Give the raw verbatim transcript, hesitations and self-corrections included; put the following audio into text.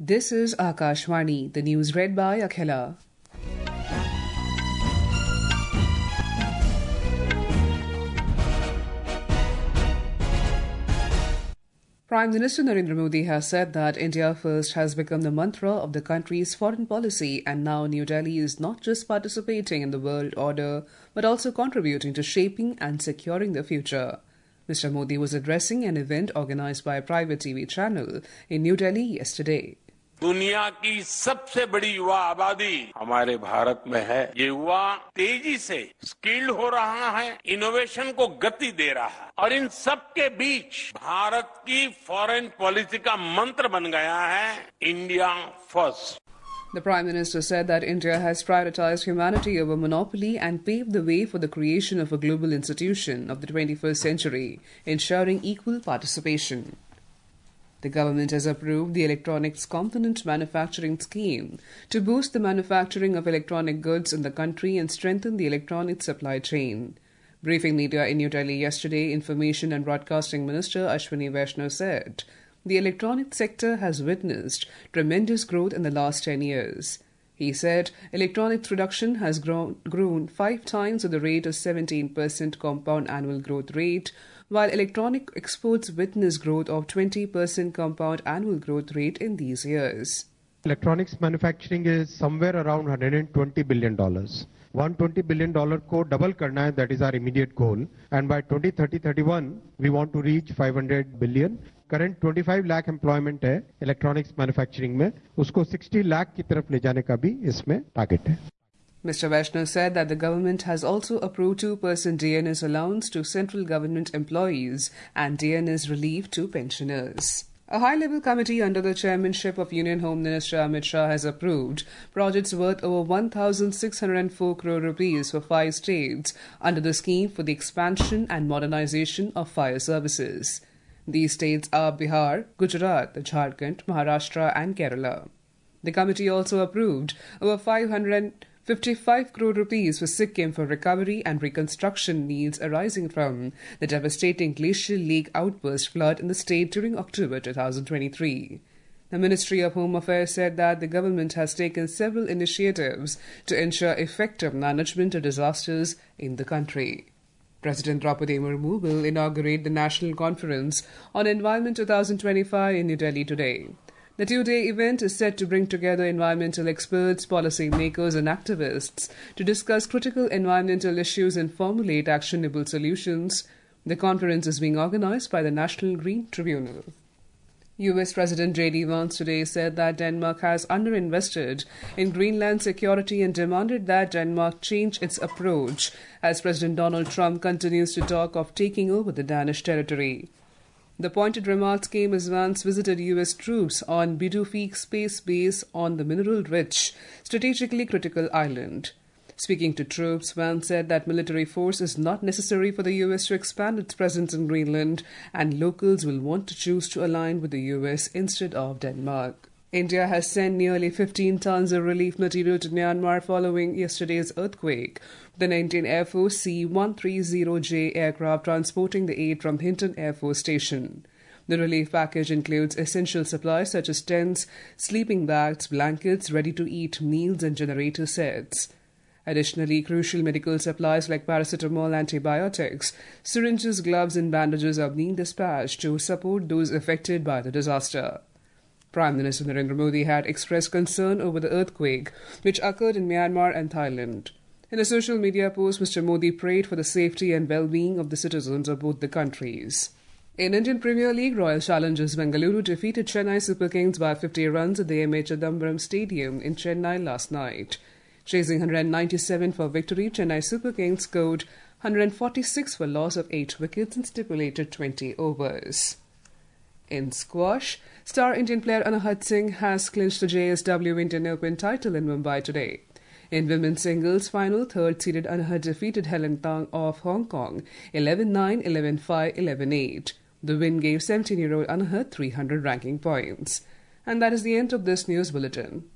This is Akashvani, the news read by Akhila. Prime Minister Narendra Modi has said that India First has become the mantra of the country's foreign policy, and now New Delhi is not just participating in the world order but also contributing to shaping and securing the future. Mister Modi was addressing an event organized by a private T V channel in New Delhi yesterday. दुनिया की सबसे बड़ी युवा आबादी हमारे भारत में है। ये युवा तेजी से स्किल्ड हो रहा है, इनोवेशन को गति दे रहा है और इन सब के बीच भारत की फॉरेन पॉलिसी का मंत्र बन गया है India first. The Prime Minister said that India has prioritized humanity over monopoly and paved the way for the creation of a global institution of the twenty-first century, ensuring equal participation. The government has approved the Electronics Component Manufacturing Scheme to boost the manufacturing of electronic goods in the country and strengthen the electronic supply chain. Briefing media in New Delhi yesterday, Information and Broadcasting Minister Ashwini Vaishnaw said the electronic sector has witnessed tremendous growth in the last ten years. He said electronics production has grown, grown five times at the rate of seventeen percent compound annual growth rate, while electronic exports witness growth of twenty percent compound annual growth rate in these years. Electronics manufacturing is somewhere around one hundred twenty billion dollars. one hundred twenty billion dollars को double करना है, that is our immediate goal. And by twenty thirty thirty-one, we want to reach five hundred billion. Current twenty-five lakh employment है electronics manufacturing में, उसको sixty lakh की तरफ ले जाने का भी इसमें target है. Mister Vaishnaw said that the government has also approved two percent D N S allowance to central government employees and D N S relief to pensioners. A high-level committee under the chairmanship of Union Home Minister Amit Shah has approved projects worth over one thousand six hundred four crore rupees for five states under the scheme for the expansion and modernization of fire services. These states are Bihar, Gujarat, Jharkhand, Maharashtra and Kerala. The committee also approved over five hundred fifty-five crore rupees for Sikkim for recovery and reconstruction needs arising from the devastating Glacial Lake outburst flood in the state during October twenty twenty-three. The Ministry of Home Affairs said that the government has taken several initiatives to ensure effective management of disasters in the country. President Draupadi Murmu will inaugurate the National Conference on Environment twenty twenty-five in New Delhi today. The two-day event is set to bring together environmental experts, policymakers and activists to discuss critical environmental issues and formulate actionable solutions. The conference is being organized by the National Green Tribunal. U S President J D Vance today said that Denmark has underinvested in Greenland security and demanded that Denmark change its approach as President Donald Trump continues to talk of taking over the Danish territory. The pointed remarks came as Vance visited U S troops on Bidufeek Space Base on the mineral-rich, strategically critical island. Speaking to troops, Vance said that military force is not necessary for the U S to expand its presence in Greenland, and locals will want to choose to align with the U S instead of Denmark. India has sent nearly fifteen tons of relief material to Myanmar following yesterday's earthquake. The Indian Air Force C one thirty J aircraft transporting the aid from Hinton Air Force Station. The relief package includes essential supplies such as tents, sleeping bags, blankets, ready-to-eat meals and generator sets. Additionally, crucial medical supplies like paracetamol, antibiotics, syringes, gloves and bandages are being dispatched to support those affected by the disaster. Prime Minister Narendra Modi had expressed concern over the earthquake, which occurred in Myanmar and Thailand. In a social media post, Mister Modi prayed for the safety and well-being of the citizens of both the countries. In Indian Premier League, Royal Challengers Bengaluru defeated Chennai Super Kings by fifty runs at the M A Chidambaram Stadium in Chennai last night. Chasing one hundred ninety-seven for victory, Chennai Super Kings scored one hundred forty-six for loss of eight wickets in stipulated twenty overs. In squash, star Indian player Anahat Singh has clinched the J S W Indian Open title in Mumbai today. In women's singles final, third-seeded Anahat defeated Helen Tang of Hong Kong eleven nine, eleven five, eleven eight. The win gave seventeen-year-old Anahat three hundred ranking points. And that is the end of this news bulletin.